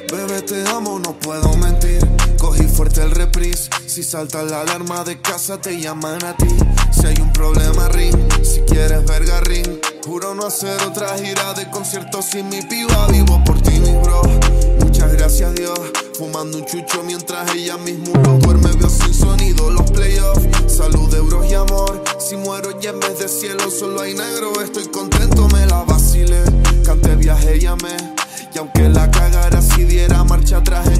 Bebé, te amo, no puedo mentir. Cogí fuerte el reprise. Si salta la alarma de casa, te llaman a ti. Si hay un problema, ring. Si quieres verga, ring. Juro no hacer otra gira de conciertos sin mi piba. Vivo por ti, mi bro. Muchas gracias, Dios. Fumando un chucho mientras ella mismo lo duerme. Veo sin sonido los playoffs. Salud, euros y amor. Si muero y en vez de cielo solo hay negro, estoy contento, me la vacilé. Canté, viajé, llamé. Y aunque la cagara, si diera marcha atrás,